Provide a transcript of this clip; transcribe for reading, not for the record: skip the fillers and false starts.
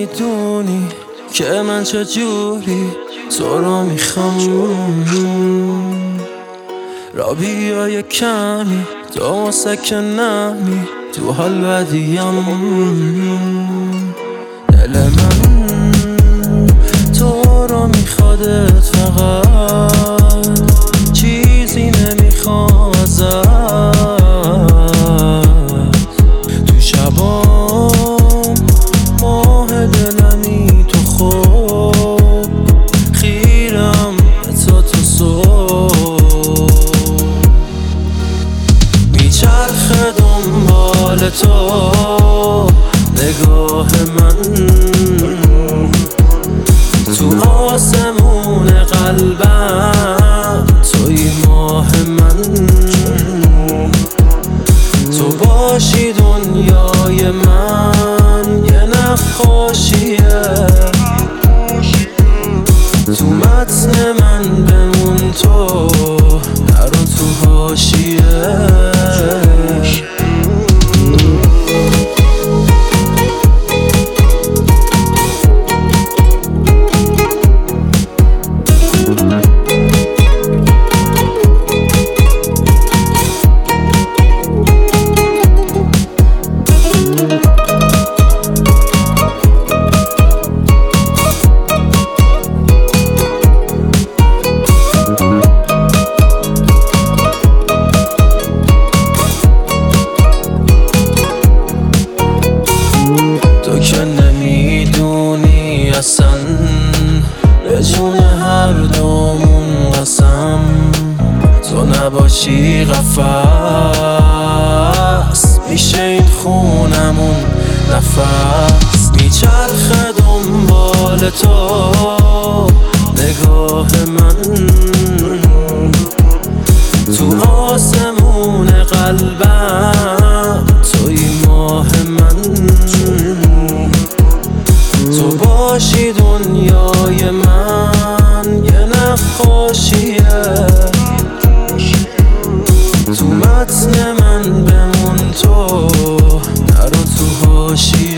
نمیدونی که من چجوری تو رو میخوام. را بیا یه کمی تو سکنمی تو حال بدیم. دل من تو رو میخوادت فقط چیزی نمیخواد تو شبام ماه دلمی تو خوب خیرم تو صبح میچرخه دنبال تو نگاه من تو آسمون قلبم توی ماه من. تو باشی دنیای من یه نقاشیه تو متن من بمون تو نرو تو حاشیه. به جون هر دومون قسم تو نباشی قفس میشه این خونمون نفس. میچرخه دنبال تو نگاه من تو آسمون قلبم توی ماه من. تو باشی دنیای من یه نقاشیه تو متن من بمون تو نرو تو حاشیه.